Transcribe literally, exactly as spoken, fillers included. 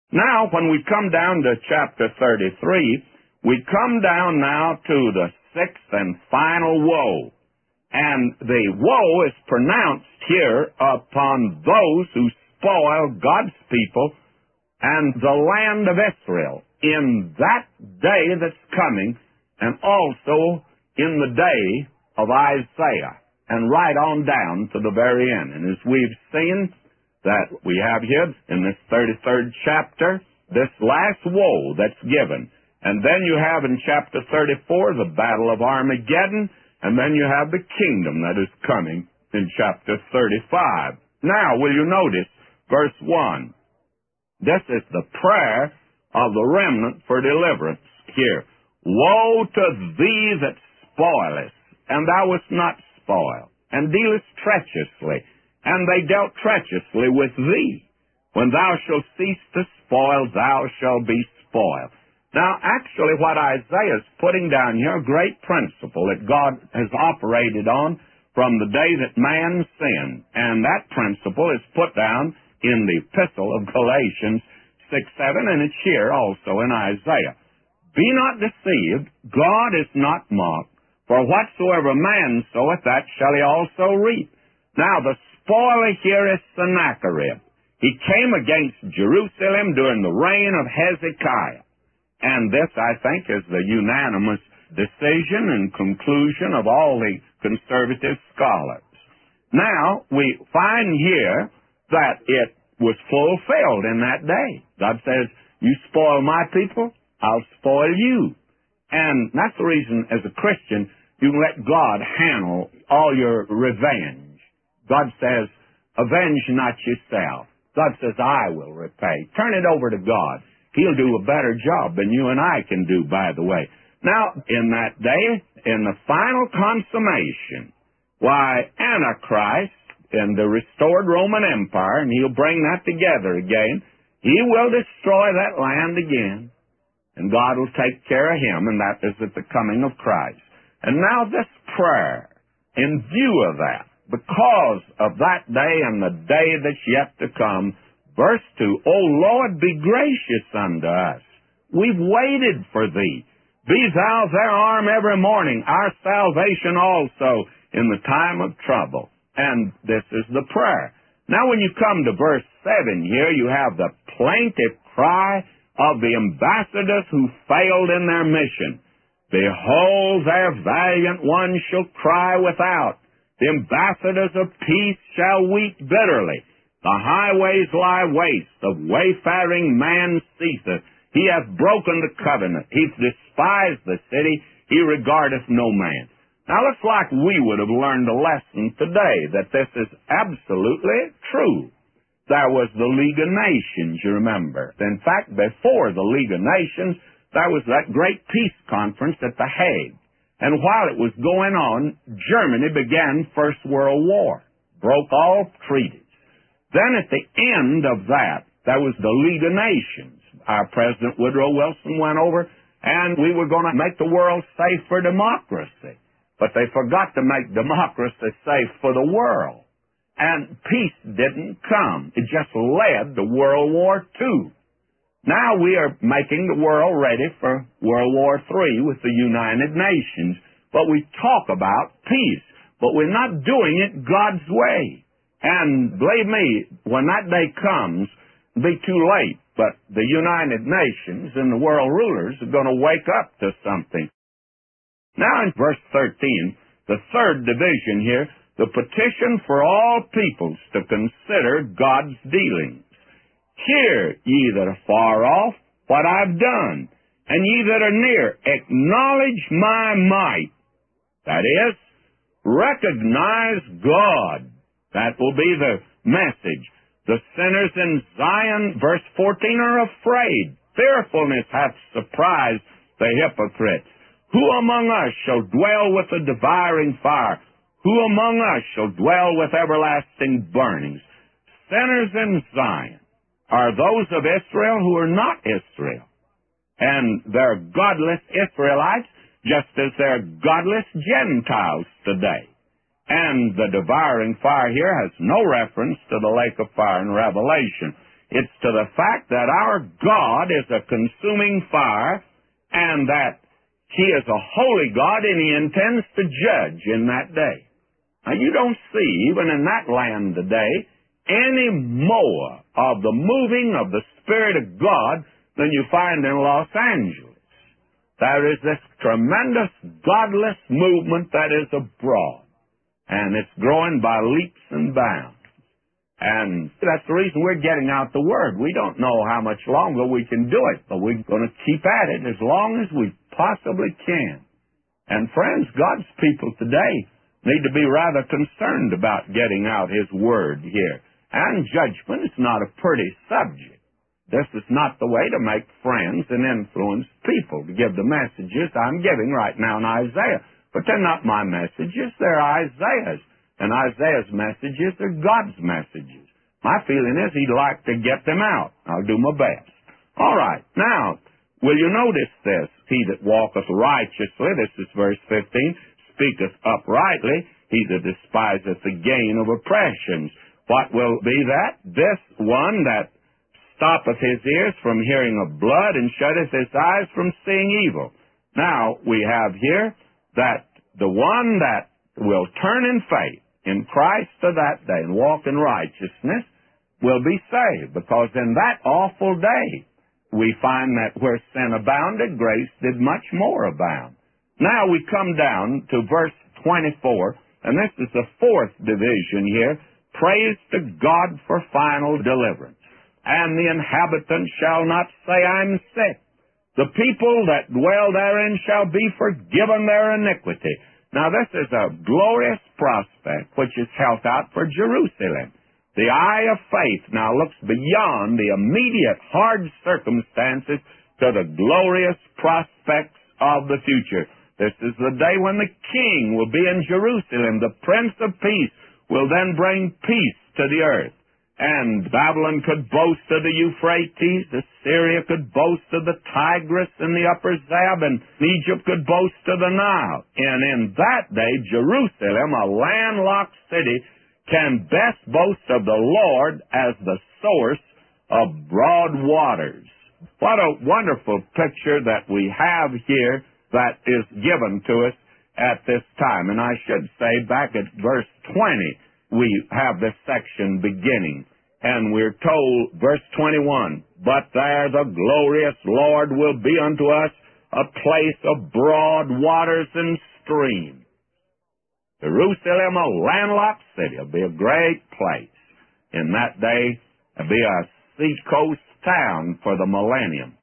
Now, when we come down to chapter thirty-three, we come down now to the sixth and final woe. And the woe is pronounced here upon those who spoil God's people and the land of Israel in that day that's coming, and also in the day of Isaiah, and right on down to the very end. And as we've seen that we have here in this thirty-third chapter, this last woe that's given. And then you have in chapter thirty-four the battle of Armageddon, and then you have the kingdom that is coming in chapter thirty-five. Now, will you notice verse one? This is the prayer of the remnant for deliverance here. Woe to thee that spoilest, and thou wast not spoiled, and dealest treacherously, and they dealt treacherously with thee. When thou shalt cease to spoil, thou shalt be spoiled. Now, actually, what Isaiah is putting down here, a great principle that God has operated on from the day that man sinned. And that principle is put down in the epistle of Galatians six seven, and it's here also in Isaiah. Be not deceived, God is not mocked, for whatsoever man soweth, that shall he also reap. Now, the spoiler here is Sennacherib. He came against Jerusalem during the reign of Hezekiah. And this, I think, is the unanimous decision and conclusion of all the conservative scholars. Now, we find here that it was fulfilled in that day. God says, you spoil my people, I'll spoil you. And that's the reason, as a Christian, you can let God handle all your revenge. God says, avenge not yourself. God says, I will repay. Turn it over to God. He'll do a better job than you and I can do, by the way. Now, in that day, in the final consummation, why, Antichrist in the restored Roman Empire, and he'll bring that together again, he will destroy that land again, and God will take care of him, and that is at the coming of Christ. And now this prayer, in view of that, because of that day and the day that's yet to come, verse two, O Lord, be gracious unto us. We've waited for thee. Be thou their arm every morning, our salvation also in the time of trouble. And this is the prayer. Now when you come to verse seven here, you have the plaintive cry of the ambassadors who failed in their mission. Behold, their valiant ones shall cry without. The ambassadors of peace shall weep bitterly. The highways lie waste, of wayfaring man ceaseth. He hath broken the covenant. He despised the city. He regardeth no man. Now, looks like we would have learned a lesson today that this is absolutely true. There was the League of Nations, you remember. In fact, before the League of Nations, there was that great peace conference at The Hague. And while it was going on, Germany began First World War, broke all treaties. Then at the end of that, there was the League of Nations. Our President Woodrow Wilson went over, and we were going to make the world safe for democracy. But they forgot to make democracy safe for the world. And peace didn't come. It just led to World War Two. Now we are making the world ready for World War Three with the United Nations. But we talk about peace, but we're not doing it God's way. And believe me, when that day comes, it'll be too late. But the United Nations and the world rulers are going to wake up to something. Now in verse thirteen, the third division here, the petition for all peoples to consider God's dealings. Hear, ye that are far off, what I've done, and ye that are near, acknowledge my might. That is, recognize God. That will be the message. The sinners in Zion, verse fourteen, are afraid. Fearfulness hath surprised the hypocrites. Who among us shall dwell with the devouring fire? Who among us shall dwell with everlasting burnings? Sinners in Zion are those of Israel who are not Israel. And they're godless Israelites, just as they're godless Gentiles today. And the devouring fire here has no reference to the lake of fire in Revelation. It's to the fact that our God is a consuming fire and that He is a holy God and He intends to judge in that day. Now, you don't see, even in that land today, any more of the moving of the Spirit of God than you find in Los Angeles. There is this tremendous godless movement that is abroad, and it's growing by leaps and bounds. And that's the reason we're getting out the Word. We don't know how much longer we can do it, but we're going to keep at it as long as we possibly can. And friends, God's people today need to be rather concerned about getting out His Word here. And judgment is not a pretty subject. This is not the way to make friends and influence people, to give the messages I'm giving right now in Isaiah. But they're not my messages, they're Isaiah's. And Isaiah's messages are God's messages. My feeling is He'd like to get them out. I'll do my best. All right. Now, will you notice this? He that walketh righteously, this is verse fifteen, speaketh uprightly, he that despiseth the gain of oppressions. What will be that? This one that stoppeth his ears from hearing of blood and shutteth his eyes from seeing evil. Now, we have here that the one that will turn in faith in Christ to that day and walk in righteousness will be saved, because in that awful day we find that where sin abounded, grace did much more abound. Now we come down to verse twenty-four, and this is the fourth division here. Praise to God for final deliverance. And the inhabitants shall not say, I'm sick. The people that dwell therein shall be forgiven their iniquity. Now this is a glorious prospect which is held out for Jerusalem. The eye of faith now looks beyond the immediate hard circumstances to the glorious prospects of the future. This is the day when the King will be in Jerusalem. The Prince of Peace will then bring peace to the earth. And Babylon could boast of the Euphrates, Assyria could boast of the Tigris and the upper Zab, and Egypt could boast of the Nile. And in that day, Jerusalem, a landlocked city, can best boast of the Lord as the source of broad waters. What a wonderful picture that we have here that is given to us at this time. And I should say, back at verse twenty, we have this section beginning, and we're told, verse twenty-one, but there the glorious Lord will be unto us a place of broad waters and streams. Jerusalem, a landlocked city, will be a great place. In that day, it'll be a seacoast town for the millennium.